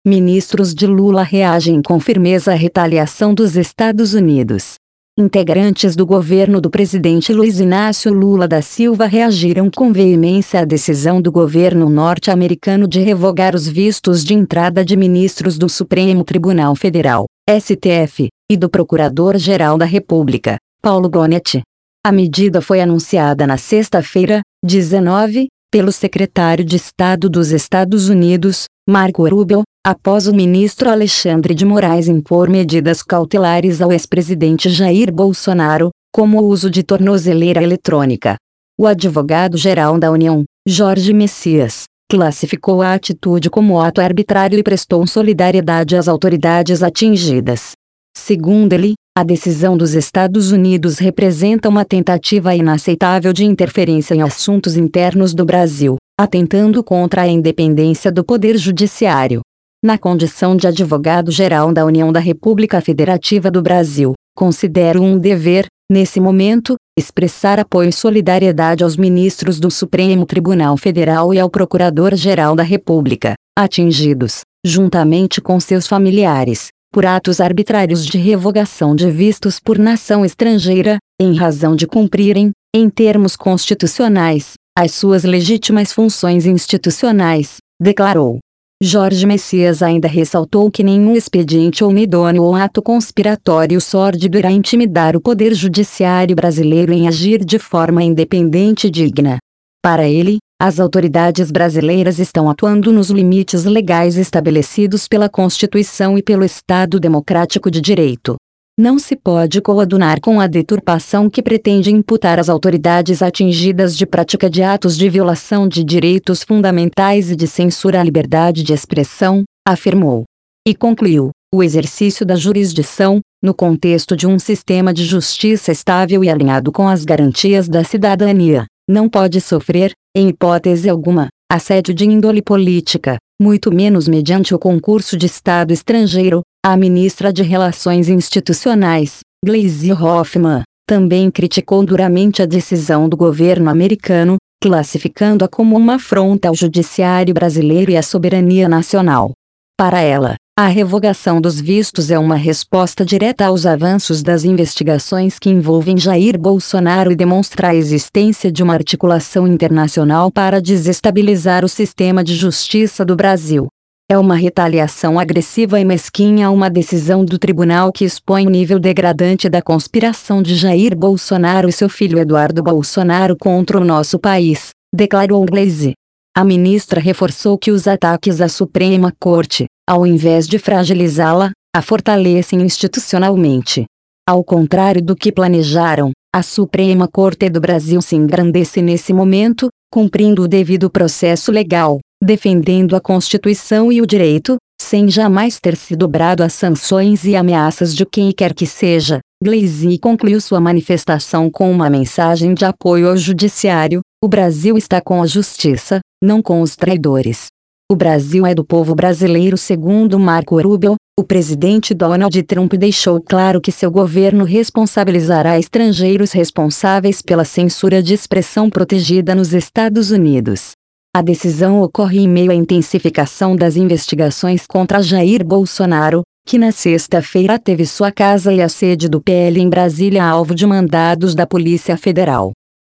Ministros de Lula reagem com firmeza à retaliação dos Estados Unidos. Integrantes do governo do presidente Luiz Inácio Lula da Silva reagiram com veemência à decisão do governo norte-americano de revogar os vistos de entrada de ministros do Supremo Tribunal Federal, STF, e do Procurador-Geral da República, Paulo Gonet. A medida foi anunciada na sexta-feira, 19, pelo secretário de Estado dos Estados Unidos, Marco Rubio, após o ministro Alexandre de Moraes impor medidas cautelares ao ex-presidente Jair Bolsonaro, como o uso de tornozeleira eletrônica. O advogado-geral da União, Jorge Messias, classificou a atitude como ato arbitrário e prestou solidariedade às autoridades atingidas. Segundo ele, a decisão dos Estados Unidos representa uma tentativa inaceitável de interferência em assuntos internos do Brasil, atentando contra a independência do Poder Judiciário. Na condição de advogado-geral da União da República Federativa do Brasil, considero um dever, nesse momento, expressar apoio e solidariedade aos ministros do Supremo Tribunal Federal e ao Procurador-Geral da República, atingidos, juntamente com seus familiares, por atos arbitrários de revogação de vistos por nação estrangeira, em razão de cumprirem, em termos constitucionais, as suas legítimas funções institucionais, declarou. Jorge Messias ainda ressaltou que nenhum expediente ou idôneo ou ato conspiratório sórdido irá intimidar o Poder Judiciário brasileiro em agir de forma independente e digna. Para ele, as autoridades brasileiras estão atuando nos limites legais estabelecidos pela Constituição e pelo Estado Democrático de Direito. Não se pode coadunar com a deturpação que pretende imputar às autoridades atingidas de prática de atos de violação de direitos fundamentais e de censura à liberdade de expressão, afirmou. E concluiu: o exercício da jurisdição, no contexto de um sistema de justiça estável e alinhado com as garantias da cidadania, não pode sofrer, em hipótese alguma, assédio de índole política, muito menos mediante o concurso de Estado estrangeiro. A ministra de Relações Institucionais, Gleisi Hoffmann, também criticou duramente a decisão do governo americano, classificando-a como uma afronta ao judiciário brasileiro e à soberania nacional. Para ela, a revogação dos vistos é uma resposta direta aos avanços das investigações que envolvem Jair Bolsonaro e demonstra a existência de uma articulação internacional para desestabilizar o sistema de justiça do Brasil. É uma retaliação agressiva e mesquinha a uma decisão do tribunal que expõe o nível degradante da conspiração de Jair Bolsonaro e seu filho Eduardo Bolsonaro contra o nosso país, declarou Gleisi. A ministra reforçou que os ataques à Suprema Corte, ao invés de fragilizá-la, a fortalecem institucionalmente. Ao contrário do que planejaram, a Suprema Corte do Brasil se engrandece nesse momento, cumprindo o devido processo legal, defendendo a Constituição e o direito, sem jamais ter se dobrado às sanções e ameaças de quem quer que seja. Gleisi concluiu sua manifestação com uma mensagem de apoio ao judiciário: o Brasil está com a justiça, não com os traidores. O Brasil é do povo brasileiro. Segundo Marco Rubio, o presidente Donald Trump deixou claro que seu governo responsabilizará estrangeiros responsáveis pela censura de expressão protegida nos Estados Unidos. A decisão ocorre em meio à intensificação das investigações contra Jair Bolsonaro, que na sexta-feira teve sua casa e a sede do PL em Brasília alvo de mandados da Polícia Federal.